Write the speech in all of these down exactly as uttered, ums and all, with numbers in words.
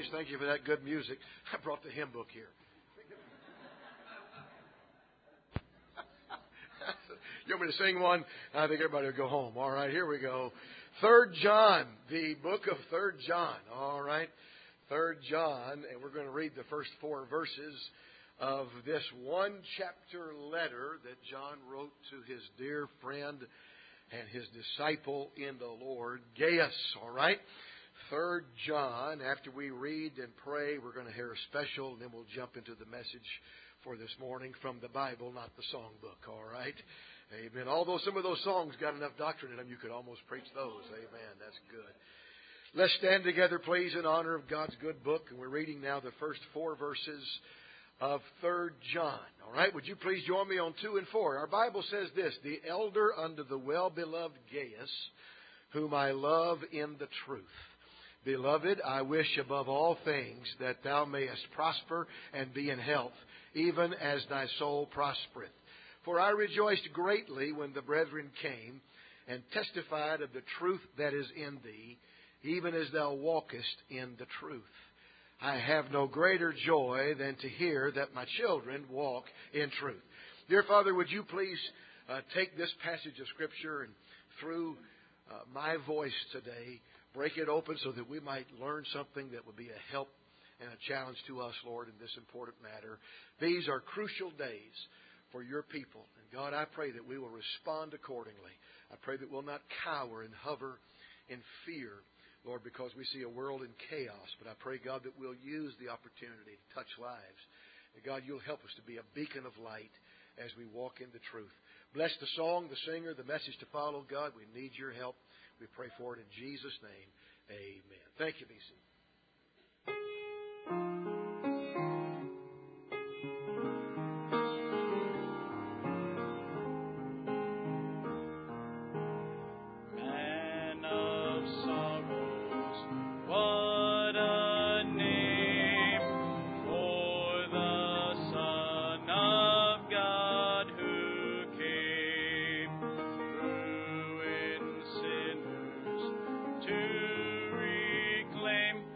Thank you for that good music. I brought the hymn book here. You want me to sing one? I think everybody will go home. All right, here we go. Third John, the book of Third John. All right, Third John, and we're going to read the first four verses of this one chapter letter that John wrote to his dear friend and his disciple in the Lord, Gaius. All right, Third John. After we read and pray, we're going to hear a special, and then we'll jump into the message for this morning from the Bible, not the songbook. All right. Amen. Although some of those songs got enough doctrine in them, you could almost preach those. Amen. That's good. Let's stand together, please, in honor of God's good book. And we're reading now the first four verses of Third John. All right. Would you please join me on two and four? Our Bible says this: the elder unto the well-beloved Gaius, whom I love in the truth. Beloved, I wish above all things that thou mayest prosper and be in health, even as thy soul prospereth. For I rejoiced greatly when the brethren came and testified of the truth that is in thee, even as thou walkest in the truth. I have no greater joy than to hear that my children walk in truth. Dear Father, would you please uh, take this passage of Scripture and through uh, my voice today, break it open so that we might learn something that would be a help and a challenge to us, Lord, in this important matter. These are crucial days for your people. And God, I pray that we will respond accordingly. I pray that we'll not cower and hover in fear, Lord, because we see a world in chaos. But I pray, God, that we'll use the opportunity to touch lives. And God, you'll help us to be a beacon of light as we walk in the truth. Bless the song, the singer, the message to follow. God, we need your help. We pray for it in Jesus' name. Amen. Thank you, B C. To reclaim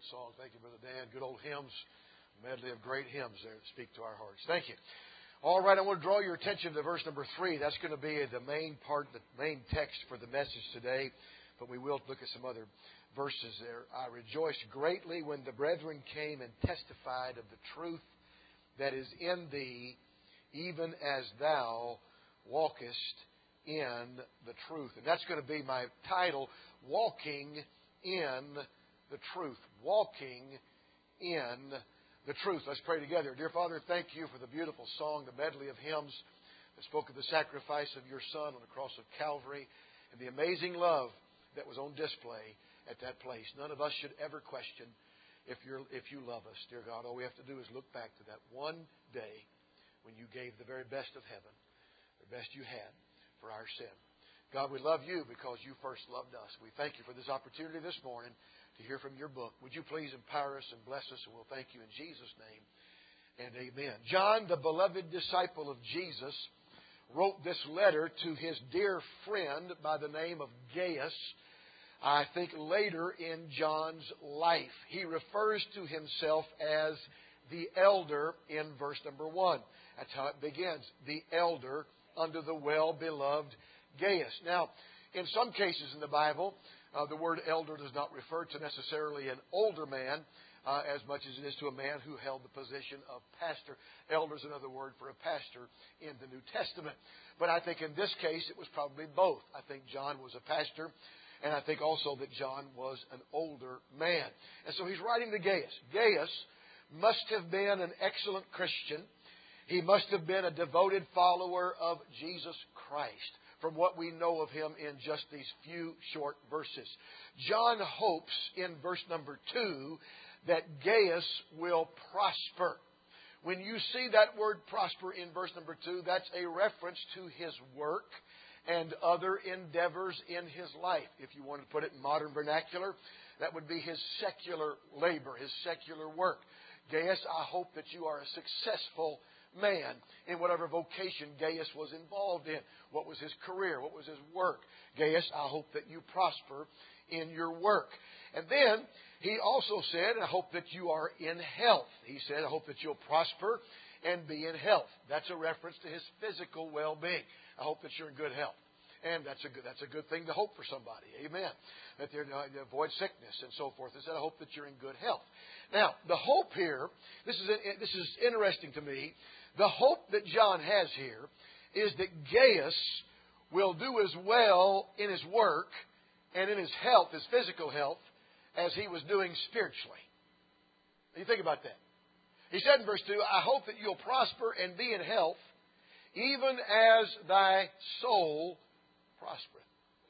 good song. Thank you, Brother Dan. Good old hymns. Medley of great hymns there that speak to our hearts. Thank you. All right, I want to draw your attention to verse number three. That's going to be the main part, the main text for the message today. But we will look at some other verses there. I rejoiced greatly when the brethren came and testified of the truth that is in thee, even as thou walkest in the truth. And that's going to be my title, Walking in the Truth. Walking in the truth. Let's pray together. Dear Father, thank you for the beautiful song, the medley of hymns that spoke of the sacrifice of your Son on the cross of Calvary and the amazing love that was on display at that place. None of us should ever question if you're if you love us, dear God. All we have to do is look back to that one day when you gave the very best of heaven, the best you had for our sin. God, we love you because you first loved us. We thank you for this opportunity this morning to hear from your book. Would you please empower us and bless us, and we'll thank you in Jesus' name and amen. John, the beloved disciple of Jesus, wrote this letter to his dear friend by the name of Gaius, I think later in John's life. He refers to himself as the elder in verse number one. That's how it begins. The elder under the well-beloved Gaius. Now, in some cases in the Bible, uh, the word elder does not refer to necessarily an older man uh, as much as it is to a man who held the position of pastor. Elder is another word for a pastor in the New Testament. But I think in this case it was probably both. I think John was a pastor, and I think also that John was an older man. And so he's writing to Gaius. Gaius must have been an excellent Christian. He must have been a devoted follower of Jesus Christ, from what we know of him in just these few short verses. John hopes in verse number two that Gaius will prosper. When you see that word prosper in verse number two, that's a reference to his work and other endeavors in his life. If you want to put it in modern vernacular, that would be his secular labor, his secular work. Gaius, I hope that you are a successful man in whatever vocation Gaius was involved in. What was his career? What was his work? Gaius, I hope that you prosper in your work. And then he also said, I hope that you are in health. He said, I hope that you'll prosper and be in health. That's a reference to his physical well-being. I hope that you're in good health. And that's a good, that's a good thing to hope for somebody. Amen. That they're uh, avoid sickness and so forth. He said, I hope that you're in good health. Now, the hope here, this is, this is interesting to me. The hope that John has here is that Gaius will do as well in his work and in his health, his physical health, as he was doing spiritually. You think about that. He said in verse two, I hope that you'll prosper and be in health, even as thy soul prospereth.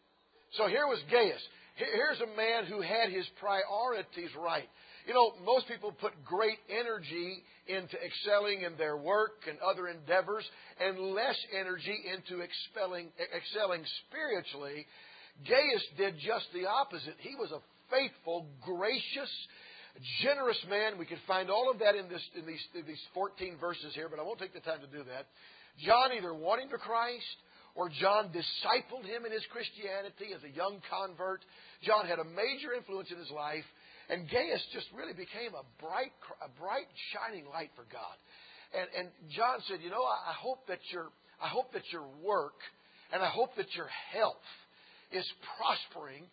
So here was Gaius. Here's a man who had his priorities right. You know, most people put great energy into excelling in their work and other endeavors and less energy into excelling, excelling spiritually. Gaius did just the opposite. He was a faithful, gracious, generous man. We could find all of that in, this, in, these, in these fourteen verses here, but I won't take the time to do that. John either wanting to Christ or John discipled him in his Christianity as a young convert. John had a major influence in his life. And Gaius just really became a bright, a bright, shining light for God. And, and John said, you know, I hope that your, I hope that your work and I hope that your health is prospering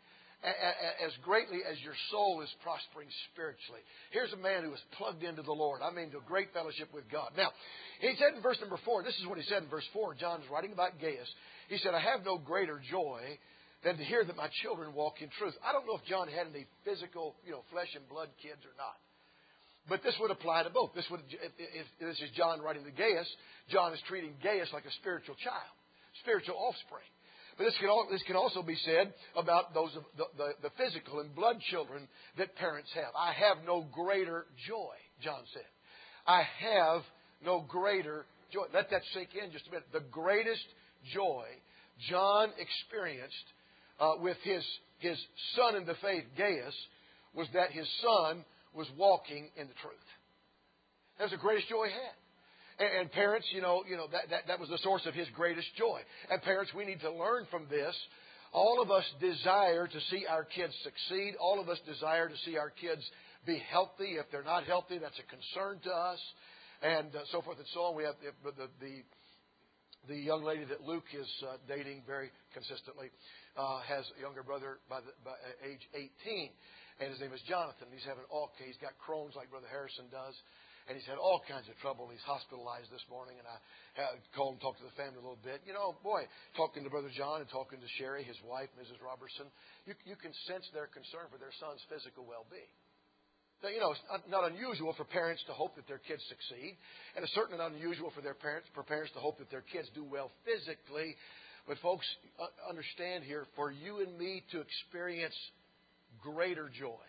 as greatly as your soul is prospering spiritually. Here's a man who is plugged into the Lord. I mean, to a great fellowship with God. Now, he said in verse number four, this is what he said in verse four. John's writing about Gaius. He said, I have no greater joy than to hear that my children walk in truth. I don't know if John had any physical, you know, flesh and blood kids or not. But this would apply to both. This would, if, if this is John writing to Gaius, John is treating Gaius like a spiritual child, spiritual offspring. But this can, all, this can also be said about those of the, the, the physical and blood children that parents have. I have no greater joy, John said. I have no greater joy. Let that sink in just a minute. The greatest joy John experienced Uh, with his, his son in the faith, Gaius, was that his son was walking in the truth. That was the greatest joy he had. And, and parents, you know, you know that, that, that was the source of his greatest joy. And parents, we need to learn from this. All of us desire to see our kids succeed. All of us desire to see our kids be healthy. If they're not healthy, that's a concern to us. And uh, so forth and so on. We have the, the, the, the young lady that Luke is uh, dating very consistently uh, has a younger brother by, the, by age eighteen. And his name is Jonathan. He's having all, he's got Crohn's like Brother Harrison does. And he's had all kinds of trouble. He's hospitalized this morning, and I had called and talked to the family a little bit. You know, boy, talking to Brother John and talking to Sherry, his wife, Missus Robertson, you, you can sense their concern for their son's physical well-being. Now, you know, it's not unusual for parents to hope that their kids succeed, and it's certainly not unusual for their parents, for parents to hope that their kids do well physically. But folks, understand here, for you and me to experience greater joy,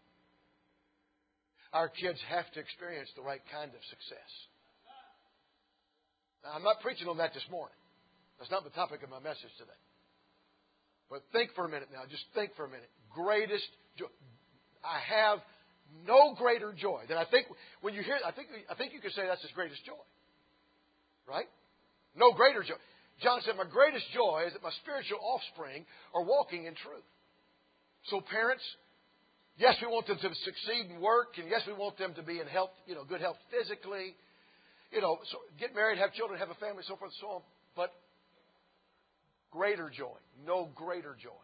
our kids have to experience the right kind of success. Now, I'm not preaching on that this morning. That's not the topic of my message today. But think for a minute now. Just think for a minute. Greatest joy. I have no greater joy than I think when you hear. I think I think you could say that's his greatest joy, right? No greater joy. John said, "My greatest joy is that my spiritual offspring are walking in truth." So, parents. Yes, we want them to succeed in work, and yes, we want them to be in health, you know, good health physically. You know, so get married, have children, have a family, so forth and so on. But greater joy, no greater joy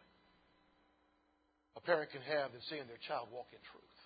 a parent can have than seeing their child walk in truth.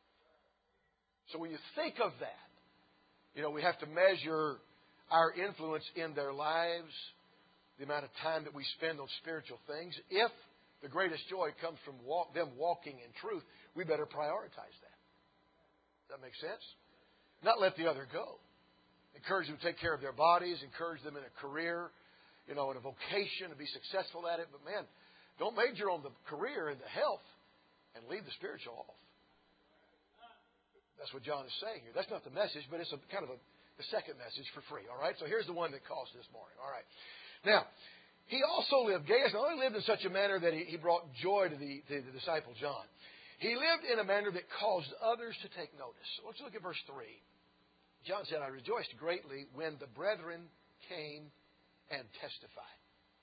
So when you think of that, you know, we have to measure our influence in their lives, the amount of time that we spend on spiritual things. If the greatest joy comes from walk, them walking in truth, we better prioritize that. Does that make sense? Not let the other go. Encourage them to take care of their bodies. Encourage them in a career, you know, in a vocation to be successful at it. But man, don't major on the career and the health and leave the spiritual off. That's what John is saying here. That's not the message, but it's a kind of a, the second message for free. All right? So here's the one that cost this morning. All right. Now, he also lived, Gaius not only lived in such a manner that he, he brought joy to the, to the disciple John. He lived in a manner that caused others to take notice. So let's look at verse three. John said, I rejoiced greatly when the brethren came and testified.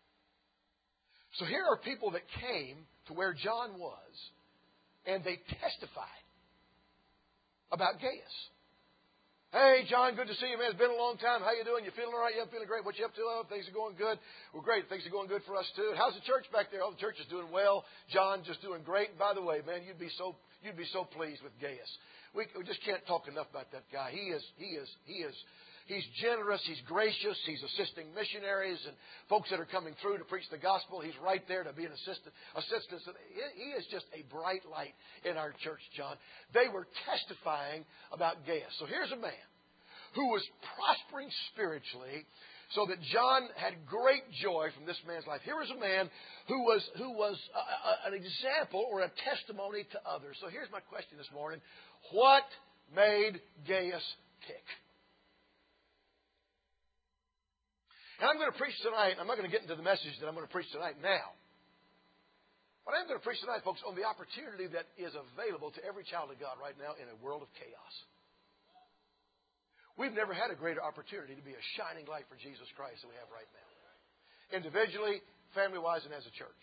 So here are people that came to where John was, and they testified about Gaius. Hey, John, good to see you, man. It's been a long time. How you doing? You feeling all right? Yeah, I'm feeling great. What you up to? Oh, things are going good. Well, great. Things are going good for us, too. How's the church back there? Oh, the church is doing well. John just doing great. And by the way, man, you'd be so you'd be so pleased with Gaius. We, we just can't talk enough about that guy. He is, he is, he is, he's generous. He's gracious. He's assisting missionaries and folks that are coming through to preach the gospel. He's right there to be an assistant. assistant. He is just a bright light in our church, John. They were testifying about Gaius. So here's a man who was prospering spiritually, so that John had great joy from this man's life. Here was a man who was who was a, a, an example or a testimony to others. So here's my question this morning. What made Gaius tick? And I'm going to preach tonight. I'm not going to get into the message that I'm going to preach tonight now. But I'm going to preach tonight, folks, on the opportunity that is available to every child of God right now in a world of chaos. We've never had a greater opportunity to be a shining light for Jesus Christ than we have right now. Individually, family-wise, and as a church.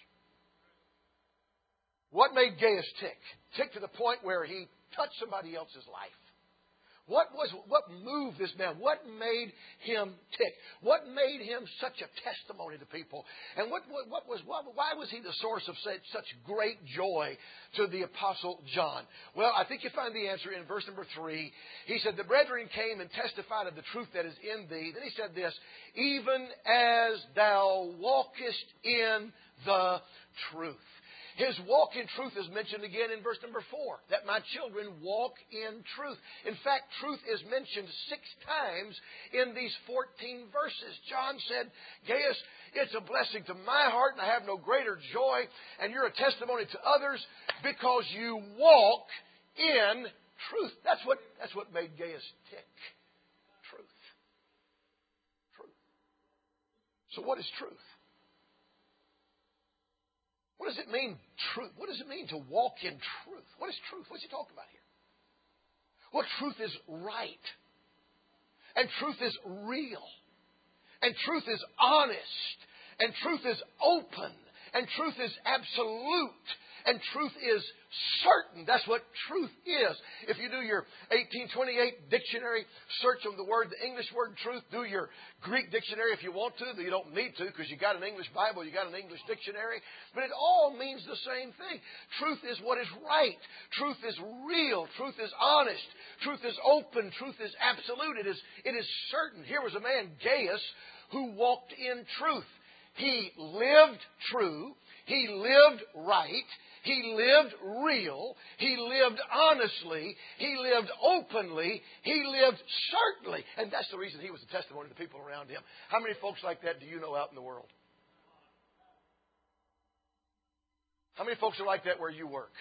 What made Gaius tick? Tick to the point where he touched somebody else's life. What was what moved this man? What made him tick? What made him such a testimony to people? And what what, what was what, why was he the source of such, such great joy to the Apostle John? Well, I think you find the answer in verse number three. He said, "The brethren came and testified of the truth that is in thee." Then he said this, "Even as thou walkest in the truth." His walk in truth is mentioned again in verse number four, that my children walk in truth. In fact, truth is mentioned six times in these fourteen verses. John said, Gaius, it's a blessing to my heart, and I have no greater joy, and you're a testimony to others because you walk in truth. That's what, that's what made Gaius tick. Truth. Truth. So what is truth? What does it mean, truth? What does it mean to walk in truth? What is truth? What's he talking about here? Well, truth is right. And truth is real. And truth is honest. And truth is open. And truth is absolute. And truth is certain. That's what truth is. If you do your eighteen twenty-eight dictionary search on the word, the English word truth, do your Greek dictionary if you want to. You don't need to because you got an English Bible, you got an English dictionary. But it all means the same thing. Truth is what is right. Truth is real. Truth is honest. Truth is open. Truth is absolute. It is, it is certain. Here was a man, Gaius, who walked in truth. He lived true. He lived right. He lived real. He lived honestly. He lived openly. He lived certainly. And that's the reason he was a testimony to the people around him. How many folks like that do you know out in the world? How many folks are like that where you work?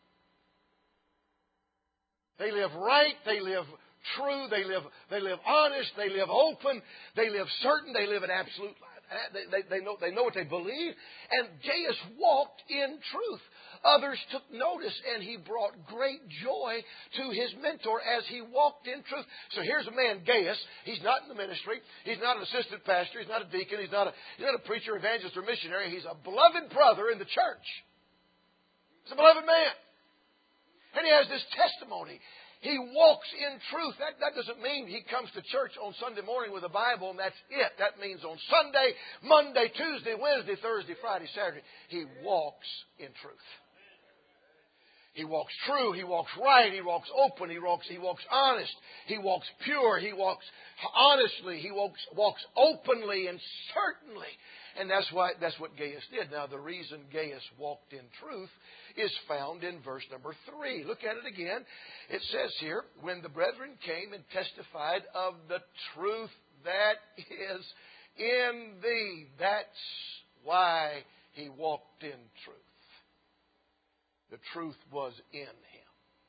They live right. They live true. They live, they live honest. They live open. They live certain. They live in absolute life. They, they, they, know, they know what they believe. And Gaius walked in truth. Others took notice, and he brought great joy to his mentor as he walked in truth. So here's a man, Gaius. He's not in the ministry. He's not an assistant pastor. He's not a deacon. He's not a, he's not a preacher, evangelist, or missionary. He's a beloved brother in the church. He's a beloved man. And he has this testimony. He walks in truth. That, that doesn't mean he comes to church on Sunday morning with a Bible and that's it. That means on Sunday, Monday, Tuesday, Wednesday, Thursday, Friday, Saturday, he walks in truth. He walks true. He walks right. He walks open. He walks, he walks honest. He walks pure. He walks honestly. He walks, walks openly and certainly. And that's why that's what Gaius did. Now, the reason Gaius walked in truth is found in verse number three. Look at it again. It says here, when the brethren came and testified of the truth that is in thee. That's why he walked in truth. The truth was in him.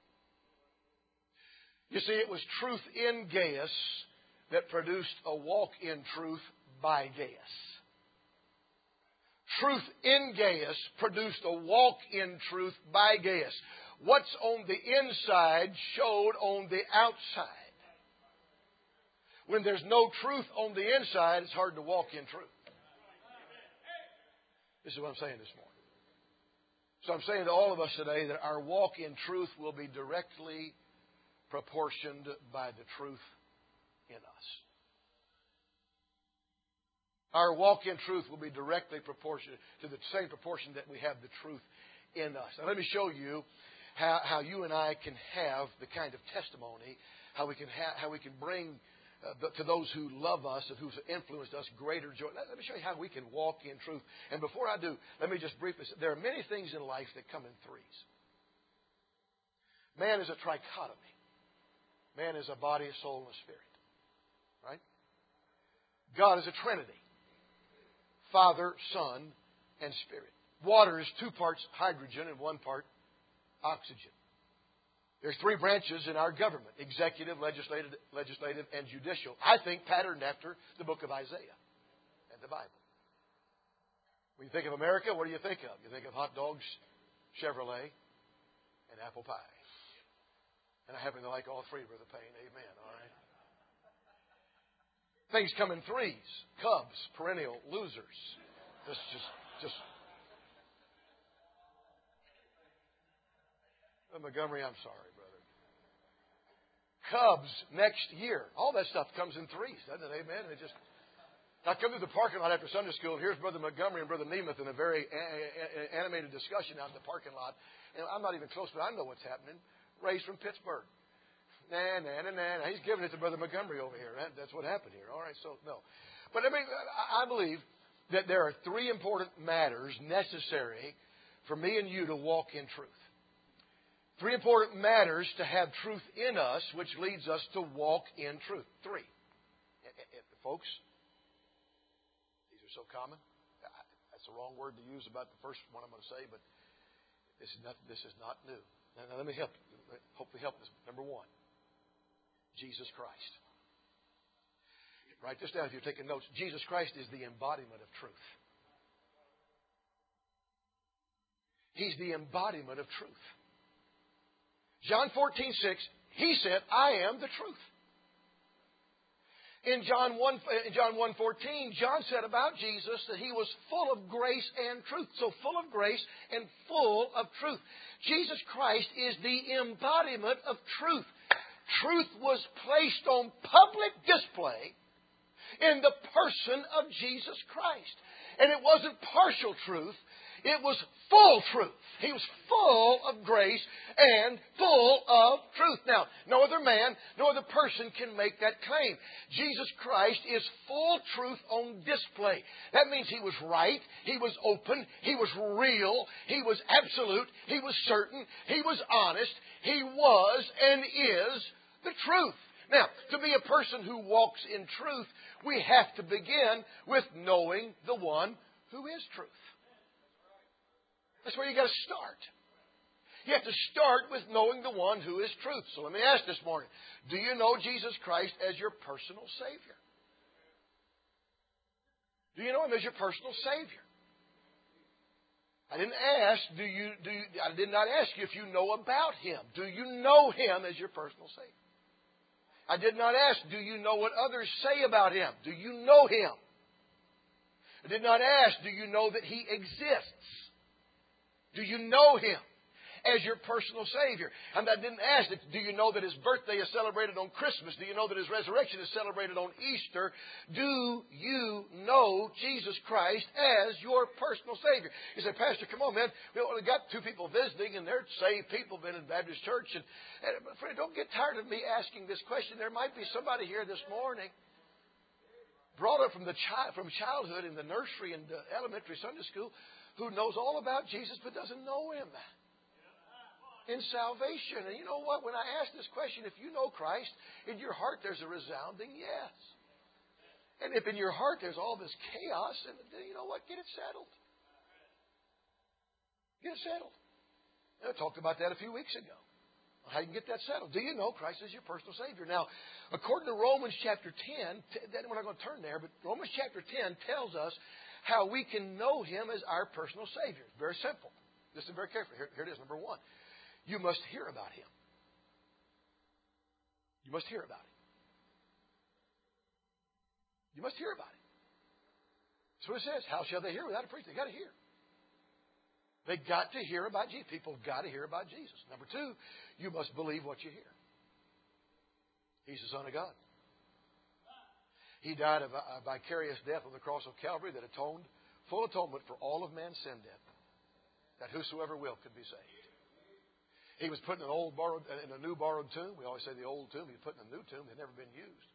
You see, it was truth in Gaius that produced a walk in truth by Gaius. Truth in Gaius produced a walk in truth by Gaius. What's on the inside showed on the outside. When there's no truth on the inside, it's hard to walk in truth. This is what I'm saying this morning. So I'm saying to all of us today that our walk in truth will be directly proportioned by the truth in us. Our walk in truth will be directly proportionate to the same proportion that we have the truth in us. Now let me show you how, how you and I can have the kind of testimony, how we can ha- how we can bring uh, to those who love us and who've influenced us greater joy. Let, let me show you how we can walk in truth. And before I do, let me just briefly say, there are many things in life that come in threes. Man is a trichotomy. Man is a body, a soul, and a spirit. Right? God is a trinity. Father, Son, and Spirit. Water is two parts hydrogen and one part oxygen. There's three branches in our government: executive, legislative, legislative, and judicial. I think patterned after the book of Isaiah and the Bible. When you think of America, what do you think of? You think of hot dogs, Chevrolet, and apple pie. And I happen to like all three, Brother Payne. Amen. All right. Things come in threes. Cubs, perennial losers. Just, just, just. Oh, Montgomery, I'm sorry, brother. Cubs next year. All that stuff comes in threes, doesn't it? Amen. It just. I come to the parking lot after Sunday school, and here's Brother Montgomery and Brother Nemeth in a very animated discussion out in the parking lot. And I'm not even close, but I know what's happening. Ray's from Pittsburgh. Nah, nah, nah, nah. He's giving it to Brother Montgomery over here. That, that's what happened here. All right, so no. But I mean, I believe that there are three important matters necessary for me and you to walk in truth. Three important matters to have truth in us, which leads us to walk in truth. Three. Folks, these are so common. That's the wrong word to use about the first one I'm going to say, but this is not, this is not new. Now, now let me help, hopefully help this. Number one. Jesus Christ. Write this down if you're taking notes. Jesus Christ is the embodiment of truth. He's the embodiment of truth. John fourteen six, He said, I am the truth. In John one, in John one fourteen, John said about Jesus that He was full of grace and truth. So full of grace and full of truth. Jesus Christ is the embodiment of truth. Truth was placed on public display in the person of Jesus Christ. And it wasn't partial truth. It was full truth. He was full of grace and full of truth. Now, no other man, no other person can make that claim. Jesus Christ is full truth on display. That means He was right, He was open, He was real, He was absolute, He was certain, He was honest, He was and is the truth. Now, to be a person who walks in truth, we have to begin with knowing the one who is truth. That's where you got to start. You have to start with knowing the one who is truth. So let me ask this morning, do you know Jesus Christ as your personal Savior? Do you know Him as your personal Savior? I didn't ask, do you, do you, I did not ask you if you know about Him. Do you know Him as your personal Savior? I did not ask, do you know what others say about Him? Do you know Him? I did not ask, do you know that He exists? Do you know Him as your personal Savior? And I didn't ask, do you know that His birthday is celebrated on Christmas? Do you know that His resurrection is celebrated on Easter? Do you know Jesus Christ as your personal Savior? You say, Pastor, come on, man. We only got two people visiting, and they're saved people, been in Baptist church. And, and friend, don't get tired of me asking this question. There might be somebody here this morning brought up from the child, from childhood in the nursery and the elementary Sunday school, who knows all about Jesus but doesn't know Him in salvation. And you know what? When I ask this question, if you know Christ, in your heart there's a resounding yes. And if in your heart there's all this chaos, and you know what? Get it settled. Get it settled. And I talked about that a few weeks ago. How you can get that settled. Do you know Christ as your personal Savior? Now, according to Romans chapter ten, we're not going to turn there, but Romans chapter ten tells us how we can know Him as our personal Savior. Very simple. Listen very carefully. Here, here it is, number one. You must hear about Him. You must hear about Him. You must hear about Him. That's what it says. How shall they hear without a preacher? They've got to hear. They've got to hear about Jesus. People have got to hear about Jesus. Number two, you must believe what you hear. He's the Son of God. He died a vicarious death on the cross of Calvary that atoned, full atonement for all of man's sin debt, that whosoever will could be saved. He was put in an old borrowed, in a new borrowed tomb. We always say the old tomb. He was put in a new tomb that had never been used.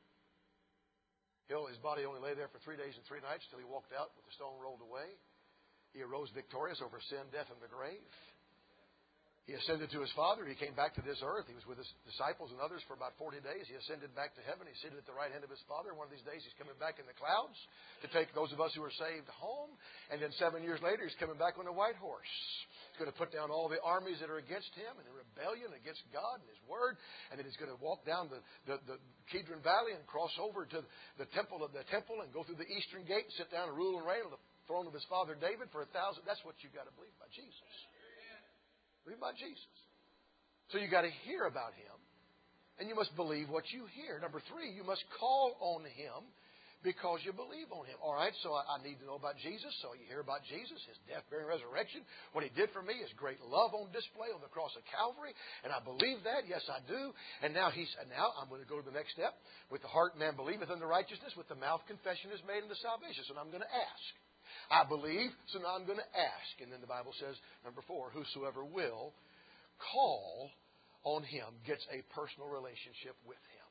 His body only lay there for three days and three nights until He walked out with the stone rolled away. He arose victorious over sin, death, and the grave. He ascended to His Father. He came back to this earth. He was with His disciples and others for about forty days. He ascended back to heaven. He's seated at the right hand of His Father. One of these days He's coming back in the clouds to take those of us who are saved home. And then seven years later He's coming back on a white horse. He's going to put down all the armies that are against Him and in rebellion against God and His Word. And then He's going to walk down the, the, the Kidron Valley and cross over to the temple of the temple and go through the eastern gate and sit down and rule and reign on the throne of His father David for a thousand. That's what you've got to believe about Jesus. Believe about Jesus. So you've got to hear about Him, and you must believe what you hear. Number three, you must call on Him because you believe on Him. All right, so I, I need to know about Jesus. So you hear about Jesus, His death, burial, and resurrection, what He did for me, His great love on display on the cross of Calvary, and I believe that. Yes, I do. And now He's. And now I'm going to go to the next step. With the heart man believeth unto righteousness, with the mouth confession is made unto salvation. So now I'm going to ask. I believe, so now I'm going to ask. And then the Bible says, number four, whosoever will call on Him gets a personal relationship with Him.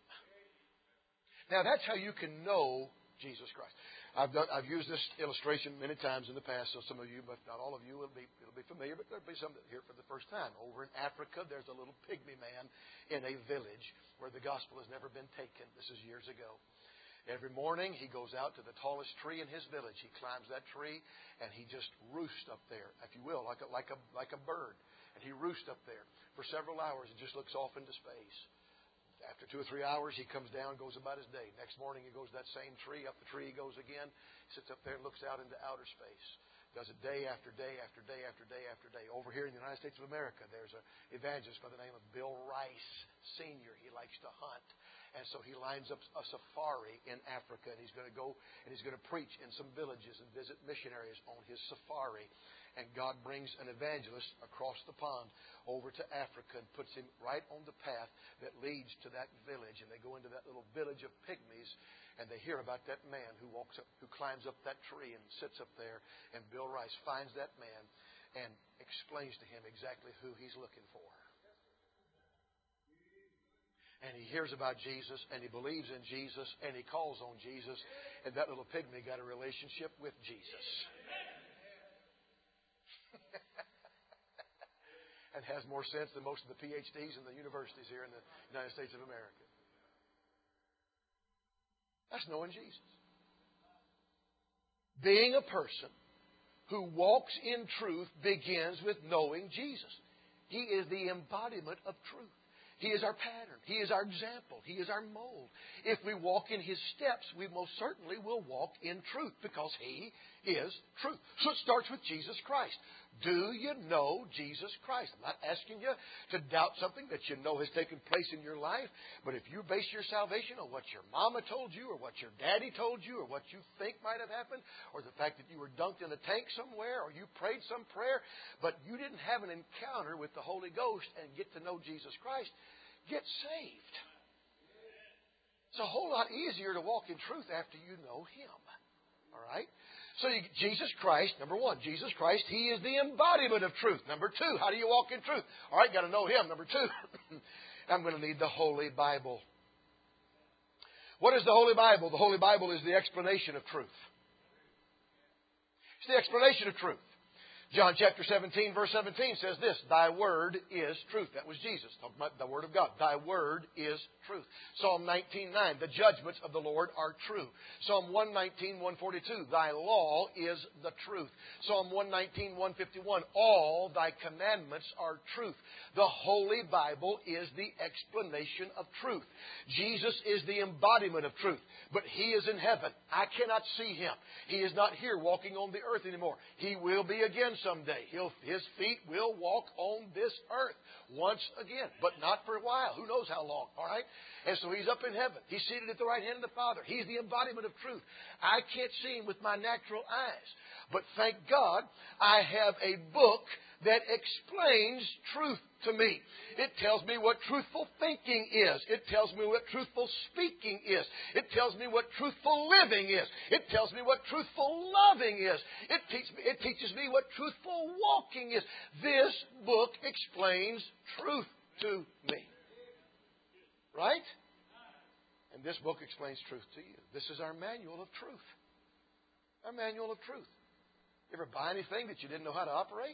Now that's how you can know Jesus Christ. I've done, I've used this illustration many times in the past, so some of you, but not all of you, will be it'll be familiar, but there'll be some that hear it for the first time. Over in Africa, there's a little pygmy man in a village where the gospel has never been taken. This is years ago. Every morning he goes out to the tallest tree in his village. He climbs that tree and he just roosts up there, if you will, like a, like a, like a bird. And he roosts up there for several hours and just looks off into space. After two or three hours, he comes down, goes about his day. Next morning, he goes to that same tree. Up the tree he goes again. Sits up there and looks out into outer space. Does it day after day after day after day after day. Over here in the United States of America, there's an evangelist by the name of Bill Rice Senior He likes to hunt. And so he lines up a safari in Africa, and he's going to go and he's going to preach in some villages and visit missionaries on his safari. And God brings an evangelist across the pond over to Africa and puts him right on the path that leads to that village. And they go into that little village of pygmies, and they hear about that man who walks up, who climbs up that tree and sits up there. And Bill Rice finds that man and explains to him exactly who he's looking for. And he hears about Jesus, and he believes in Jesus, and he calls on Jesus. And that little pygmy got a relationship with Jesus. And has more sense than most of the P H Ds in the universities here in the United States of America. That's knowing Jesus. Being a person who walks in truth begins with knowing Jesus. He is the embodiment of truth. He is our pattern. He is our example. He is our mold. If we walk in His steps, we most certainly will walk in truth because He is truth. So it starts with Jesus Christ. Do you know Jesus Christ? I'm not asking you to doubt something that you know has taken place in your life. But if you base your salvation on what your mama told you or what your daddy told you or what you think might have happened or the fact that you were dunked in a tank somewhere or you prayed some prayer but you didn't have an encounter with the Holy Ghost and get to know Jesus Christ, get saved. It's a whole lot easier to walk in truth after you know Him. All right? So you, Jesus Christ, number one, Jesus Christ, He is the embodiment of truth. Number two, how do you walk in truth? All right, got to know Him. Number two, I'm going to need the Holy Bible. What is the Holy Bible? The Holy Bible is the explanation of truth. It's the explanation of truth. John chapter seventeen, verse seventeen says this, Thy word is truth. That was Jesus, talking about the Word of God. Thy word is truth. Psalm nineteen nine, the judgments of the Lord are true. Psalm one nineteen, one forty-two, Thy law is the truth. Psalm one nineteen, one fifty-one, all Thy commandments are truth. The Holy Bible is the explanation of truth. Jesus is the embodiment of truth, but He is in heaven. I cannot see Him. He is not here walking on the earth anymore. He will be again someday. He'll, his feet will walk on this earth once again, but not for a while. Who knows how long, all right? And so He's up in heaven. He's seated at the right hand of the Father. He's the embodiment of truth. I can't see Him with my natural eyes, but thank God I have a book that explains truth to me. It tells me what truthful thinking is. It tells me what truthful speaking is. It tells me what truthful living is. It tells me what truthful loving is. It, teach me, it teaches me what truthful walking is. This book explains truth to me. Right? And this book explains truth to you. This is our manual of truth. Our manual of truth. You ever buy anything that you didn't know how to operate?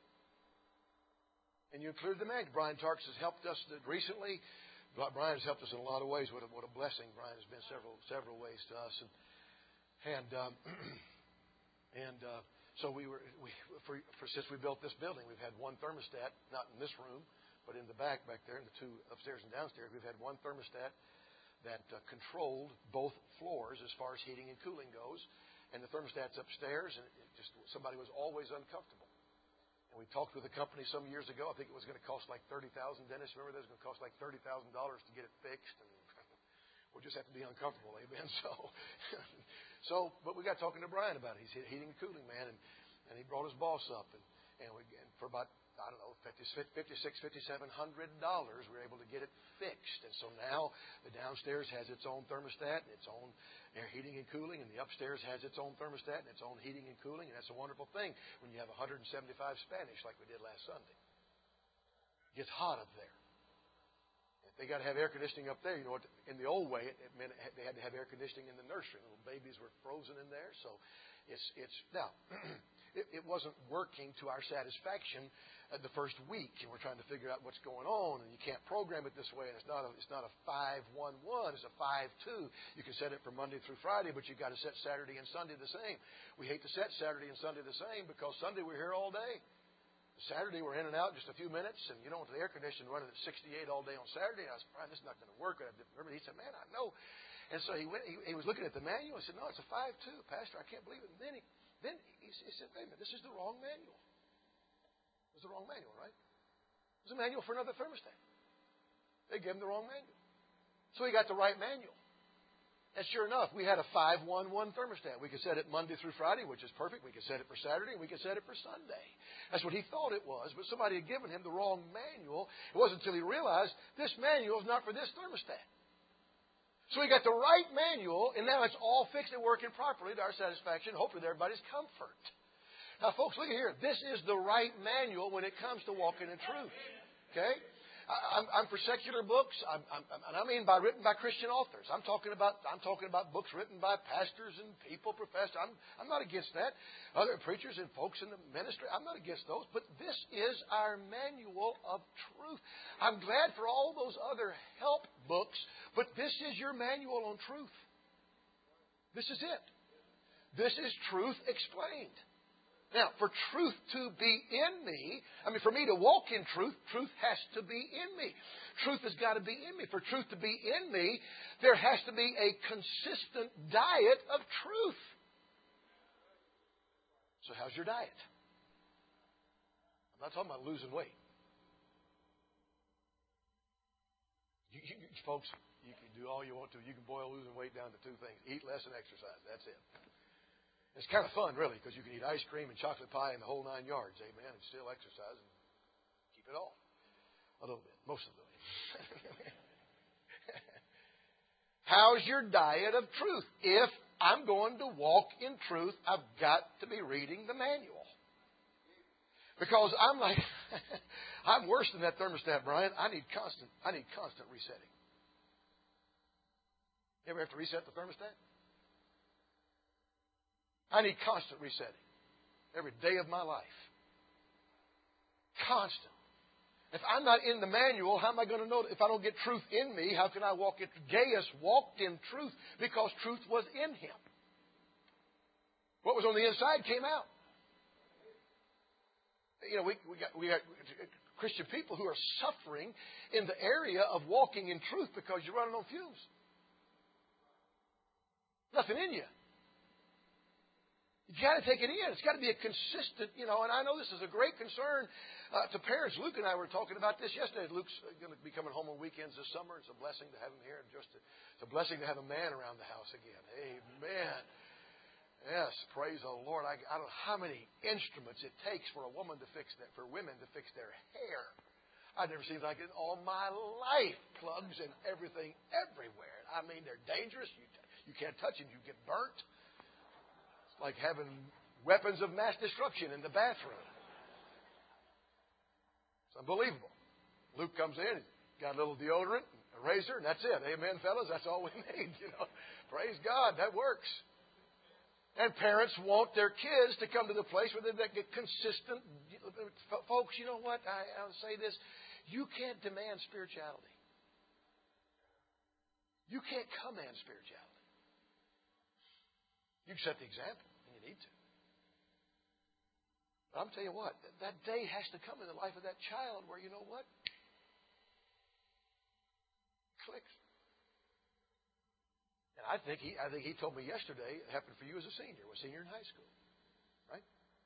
And you include the manual. Brian Tarks has helped us recently. Brian has helped us in a lot of ways. What a, what a blessing Brian has been several several ways to us. And and um, and uh, so we were we for, for since we built this building, we've had one thermostat, not in this room, but in the back back there, in the two upstairs and downstairs. We've had one thermostat that uh, controlled both floors as far as heating and cooling goes. And the thermostat's upstairs, and it just somebody was always uncomfortable. And we talked with a company some years ago. I think it was going to cost like thirty thousand dollars. Dennis, remember that? It was going to cost like thirty thousand dollars to get it fixed. And we'll just have to be uncomfortable, amen? So, so, but we got talking to Brian about it. He's heating and cooling, man. And, and he brought his boss up. And, and, we, and for about, I don't know, fifty-six, fifty-seven hundred dollars, we were able to get it fixed. And so now the downstairs has its own thermostat and its own air heating and cooling, and the upstairs has its own thermostat and its own heating and cooling, and that's a wonderful thing when you have one hundred seventy-five Spanish like we did last Sunday. It gets hot up there. If they got to have air conditioning up there, you know what? In the old way, it meant they had to have air conditioning in the nursery. Little babies were frozen in there, so it's it's now. It, it wasn't working to our satisfaction uh, the first week, and we're trying to figure out what's going on. And you can't program it this way, and it's not a it's not a five one one, it's a five two. You can set it for Monday through Friday, but you've got to set Saturday and Sunday the same. We hate to set Saturday and Sunday the same because Sunday we're here all day. Saturday we're in and out just a few minutes, and you don't want the air conditioning running at sixty-eight all day on Saturday. And I was, Brian, this is not going to work. I remember he said, "Man, I know." And so he went. He, he was looking at the manual. He said, "No, it's a five two, Pastor. I can't believe it." And then he. Then he said, wait a minute, this is the wrong manual. It was the wrong manual, right? It was a manual for another thermostat. They gave him the wrong manual. So he got the right manual. And sure enough, we had a five one one thermostat. We could set it Monday through Friday, which is perfect. We could set it for Saturday, and we could set it for Sunday. That's what he thought it was, but somebody had given him the wrong manual. It wasn't until he realized this manual is not for this thermostat. So he got the right manual, and now it's all fixed and working properly to our satisfaction, hopefully to everybody's comfort. Now, folks, look at here. This is the right manual when it comes to walking in truth. Okay? I'm, I'm for secular books, I'm, I'm, and I mean by written by Christian authors. I'm talking about I'm talking about books written by pastors and people, professors. I'm I'm not against that. Other preachers and folks in the ministry, I'm not against those. But this is our manual of truth. I'm glad for all those other help books, but this is your manual on truth. This is it. This is truth explained. Now, for truth to be in me, I mean, for me to walk in truth, truth has to be in me. Truth has got to be in me. For truth to be in me, there has to be a consistent diet of truth. So how's your diet? I'm not talking about losing weight. You, you, folks, you can do all you want to. You can boil losing weight down to two things. Eat less and exercise. That's it. It's kind of fun, really, because you can eat ice cream and chocolate pie and the whole nine yards, amen, and still exercise and keep it all. A little bit, most of the way. How's your diet of truth? If I'm going to walk in truth, I've got to be reading the manual. Because I'm like, I'm worse than that thermostat, Brian. I need constant, I need constant resetting. You ever have to reset the thermostat? I need constant resetting. Every day of my life. Constant. If I'm not in the manual, how am I going to know? If I don't get truth in me, how can I walk in? Gaius walked in truth because truth was in him. What was on the inside came out. You know, we, we got, we got Christian people who are suffering in the area of walking in truth because you're running on fumes. Nothing in you. You've got to take it in. It's got to be a consistent, you know, and I know this is a great concern uh, to parents. Luke and I were talking about this yesterday. Luke's going to be coming home on weekends this summer. It's a blessing to have him here. And just a, it's a blessing to have a man around the house again. Amen. Yes, praise the Lord. I, I don't know how many instruments it takes for a woman to fix that, for women to fix their hair. I've never seen like it in all my life. Plugs and everything everywhere. I mean, they're dangerous. You, you can't touch them. You get burnt. Like having weapons of mass destruction in the bathroom. It's unbelievable. Luke comes in, got a little deodorant, a razor, and that's it. Amen, fellas? That's all we need, you know. Praise God, that works. And parents want their kids to come to the place where they get consistent. Folks, you know what? I, I'll say this. You can't demand spirituality. You can't command spirituality. You can set the example, and you need to. But I'm telling you what, that day has to come in the life of that child where, you know what? Clicks. And I think he I think he told me yesterday it happened for you as a senior, was senior in high school. Right?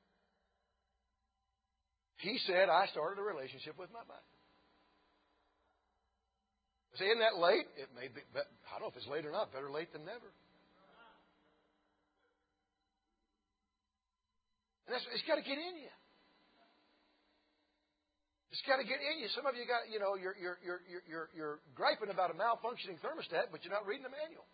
He said, I started a relationship with my Bible. See, isn't that late? It may be, I don't know if it's late or not. Better late than never. And that's, it's got to get in you. It's got to get in you. Some of you got, you know, you're you're you're you're you're griping about a malfunctioning thermostat, but you're not reading the manual.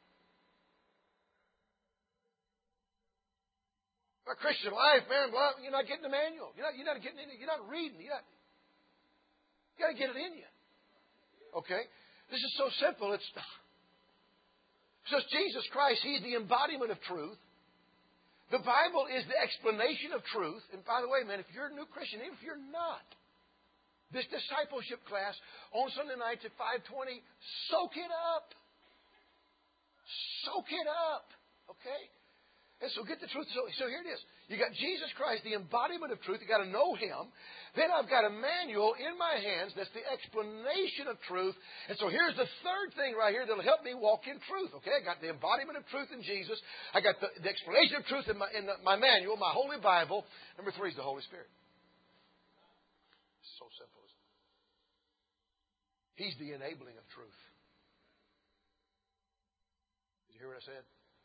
A Christian life, man, blah, you're not getting the manual. You're not you're not getting in it. You're not reading. You're not. You got to get it in you. Okay, this is so simple. It's just Jesus Christ. He's the embodiment of truth. The Bible is the explanation of truth. And by the way, man, if you're a new Christian, even if you're not, this discipleship class on Sunday nights at five twenty, soak it up. Soak it up. Okay? And so get the truth. So, so here it is. You got Jesus Christ, the embodiment of truth. You got to know Him. Then I've got a manual in my hands that's the explanation of truth. And so here's the third thing right here that'll help me walk in truth. Okay, I got the embodiment of truth in Jesus. I got the, the explanation of truth in my in the, my manual, my Holy Bible. Number three is the Holy Spirit. It's so simple, isn't it? He's the enabling of truth. hear what I said?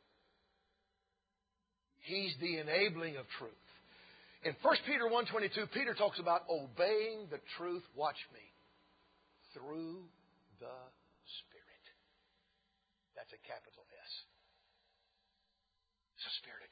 He's the enabling of truth. In First Peter one twenty-two, Peter talks about obeying the truth, watch me, through the Spirit. That's a capital S. It's the Spirit of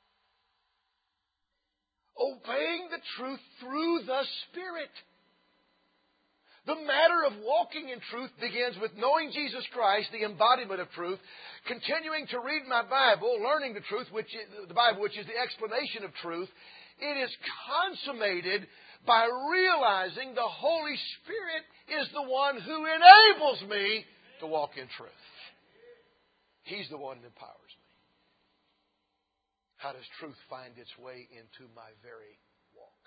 God. Obeying the truth through the Spirit. The matter of walking in truth begins with knowing Jesus Christ, the embodiment of truth, continuing to read my Bible, learning the truth, which is, the Bible, which is the explanation of truth. It is consummated by realizing the Holy Spirit is the one who enables me to walk in truth. He's the one that empowers me. How does truth find its way into my very walk?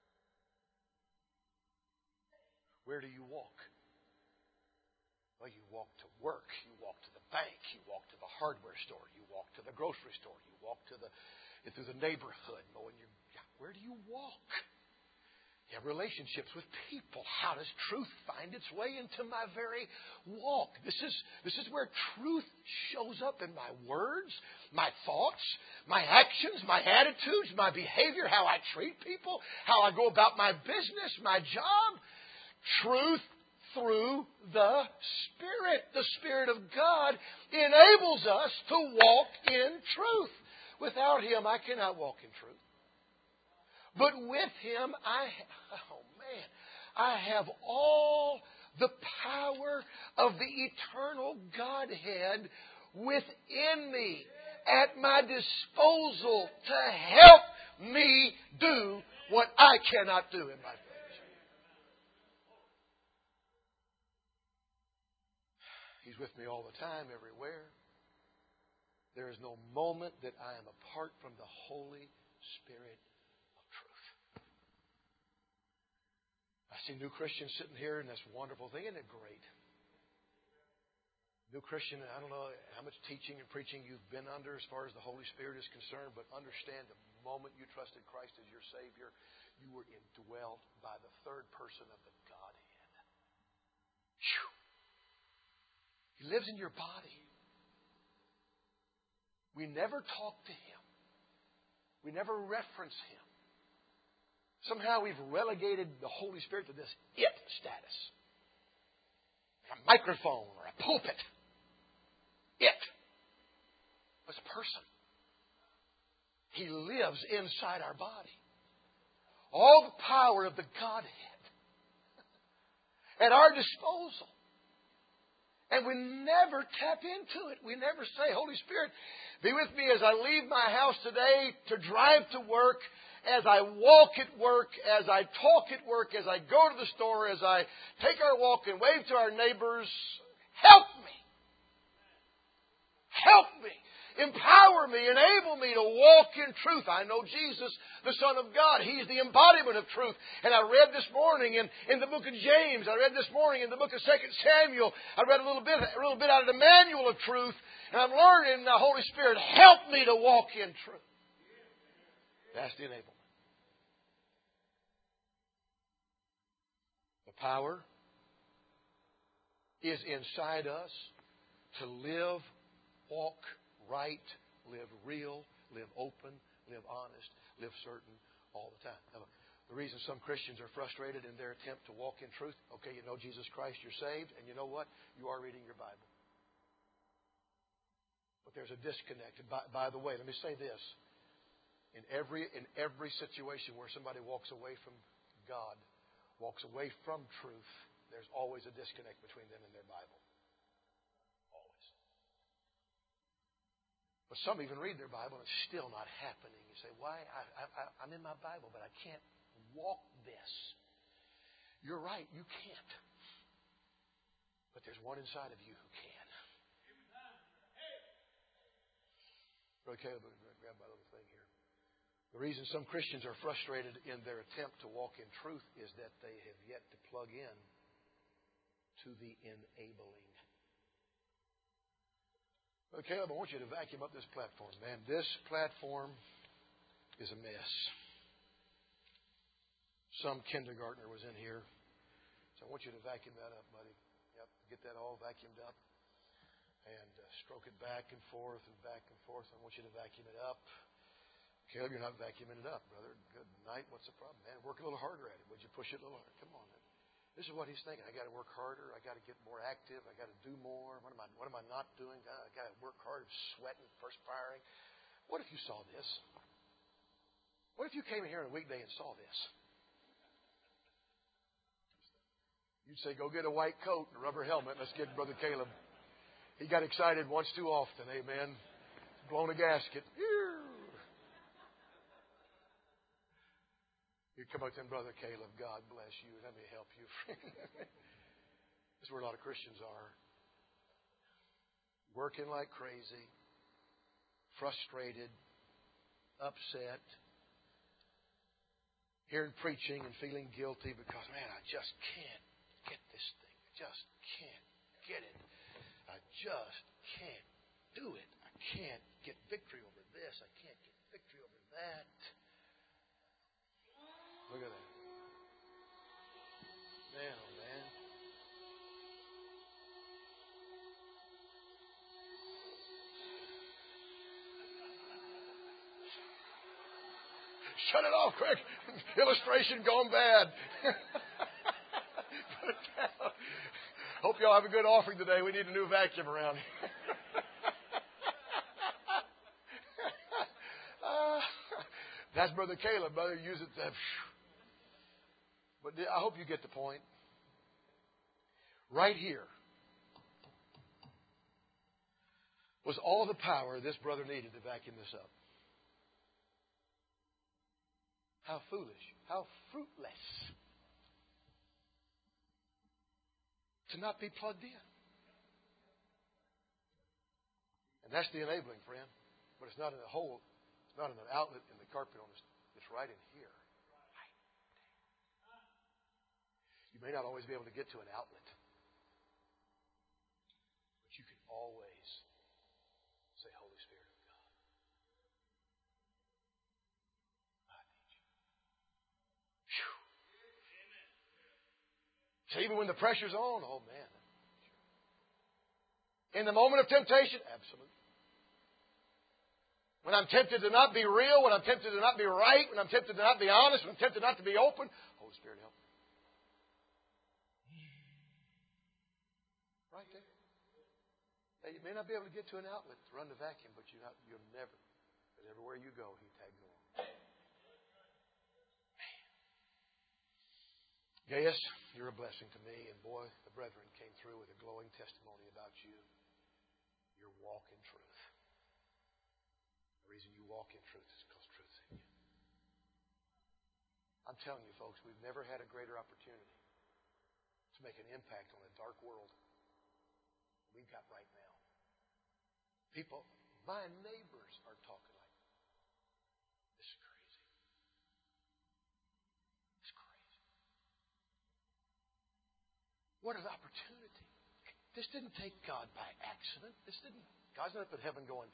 Where do you walk? Well, you walk to work. You walk to the bank. You walk to the hardware store. You walk to the grocery store. You walk to the through the neighborhood. Mowing your, where do you walk? You have relationships with people. How does truth find its way into my very walk? This is, this is where truth shows up in my words, my thoughts, my actions, my attitudes, my behavior, how I treat people, how I go about my business, my job. Truth through the Spirit. The Spirit of God enables us to walk in truth. Without Him, I cannot walk in truth. But with Him, I, oh man, I have all the power of the eternal Godhead within me, at my disposal to help me do what I cannot do in my flesh. He's with me all the time, everywhere. There is no moment that I am apart from the Holy Spirit of truth. I see new Christians sitting here, and that's a wonderful thing. Isn't it great? New Christian, I don't know how much teaching and preaching you've been under as far as the Holy Spirit is concerned, but understand the moment you trusted Christ as your Savior, you were indwelt by the third person of the Godhead. Whew. He lives in your body. We never talk to Him. We never reference Him. Somehow we've relegated the Holy Spirit to this it status. A microphone or a pulpit. It. It's a person. He lives inside our body. All the power of the Godhead at our disposal. And we never tap into it. We never say, Holy Spirit, be with me as I leave my house today to drive to work, as I walk at work, as I talk at work, as I go to the store, as I take our walk and wave to our neighbors. Help me. Help me. Empower me, enable me to walk in truth. I know Jesus, the Son of God. He's the embodiment of truth. And I read this morning in, in the book of James. I read this morning in the book of Second Samuel. I read a little bit, a little bit out of the manual of truth. And I'm learning the Holy Spirit, help me to walk in truth. That's the enablement. The power is inside us to live, walk right, live real, live open, live honest, live certain all the time. Now, the reason some Christians are frustrated in their attempt to walk in truth, okay, you know Jesus Christ, you're saved, and you know what? You are reading your Bible. But there's a disconnect. And by, by the way, let me say this. In every, in every situation where somebody walks away from God, walks away from truth, there's always a disconnect between them and their Bible. But some even read their Bible and it's still not happening. You say, why? I, I, I'm in my Bible, but I can't walk this. You're right, you can't. But there's one inside of you who can. Brother Caleb, grab my little thing here. The reason some Christians are frustrated in their attempt to walk in truth is that they have yet to plug in to the enabling. Well, Caleb, I want you to vacuum up this platform, man. This platform is a mess. Some kindergartner was in here. So I want you to vacuum that up, buddy. Yep, get that all vacuumed up. And uh, stroke it back and forth and back and forth. I want you to vacuum it up. Caleb, you're not vacuuming it up, brother. Good night. What's the problem, man? Work a little harder at it. Would you push it a little harder? Come on, man. This is what he's thinking. I got to work harder. I got to get more active. I got to do more. What am I? What am I not doing? I got to work harder, sweating, perspiring. What if you saw this? What if you came in here on a weekday and saw this? You'd say, "Go get a white coat and a rubber helmet. Let's get Brother Caleb." He got excited once too often. Amen. Blown a gasket. You come up to him, Brother Caleb, God bless you. Let me help you. That's where a lot of Christians are. Working like crazy, frustrated, upset, hearing preaching and feeling guilty because, man, I just can't get this thing. I just can't get it. I just can't do it. I can't get victory over this. I can't get victory over that. Look at that. Man, oh man. Shut it off quick. Illustration gone bad. Hope y'all have a good offering today. We need a new vacuum around here. uh, that's Brother Caleb, brother. Use it to... But I hope you get the point. Right here was all the power this brother needed to vacuum this up. How foolish. How fruitless. To not be plugged in. And that's the enabling, friend. But it's not in a hole. It's not in an outlet in the carpet on this. It's right in here. You may not always be able to get to an outlet. But you can always say, Holy Spirit of God, I need you. Whew. So even when the pressure's on, oh man. In the moment of temptation, absolutely. When I'm tempted to not be real, when I'm tempted to not be right, when I'm tempted to not be honest, when I'm tempted not to be open, Holy Spirit, help me. Right there. Now, you may not be able to get to an outlet to run the vacuum, but you have, you'll never. But everywhere you go, He tags along. Man. Yes, you're a blessing to me. And boy, the brethren came through with a glowing testimony about you. Your walk in truth. The reason you walk in truth is because truth's in you. I'm telling you, folks, we've never had a greater opportunity to make an impact on a dark world we've got right now. People, my neighbors are talking like, this is crazy. It's crazy. What an opportunity. This didn't take God by accident. This didn't, God's not up in heaven going,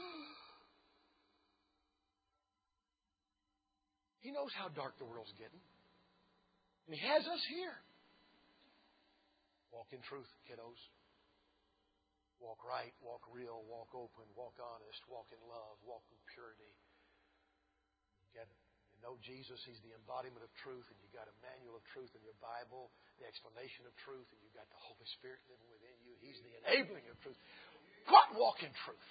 He knows how dark the world's getting. And He has us here. Walk in truth, kiddos. Walk right, walk real, walk open, walk honest, walk in love, walk in purity. You get it. You know Jesus, He's the embodiment of truth, and you got a manual of truth in your Bible, the explanation of truth, and you got the Holy Spirit living within you. He's the enabling of truth. Go out and walk in truth.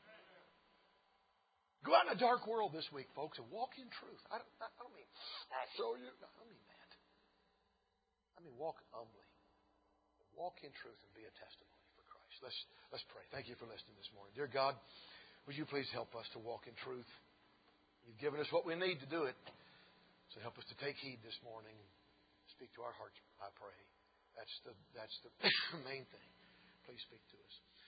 Go out in a dark world this week, folks, and walk in truth. I don't, I don't mean, I'll show you. No, I don't mean that. I mean walk humbly. Walk in truth and be a testimony. Let's, let's pray. Thank you for listening this morning. Dear God, would you please help us to walk in truth? You've given us what we need to do it. So help us to take heed this morning. Speak to our hearts, I pray. That's the, that's the main thing. Please speak to us.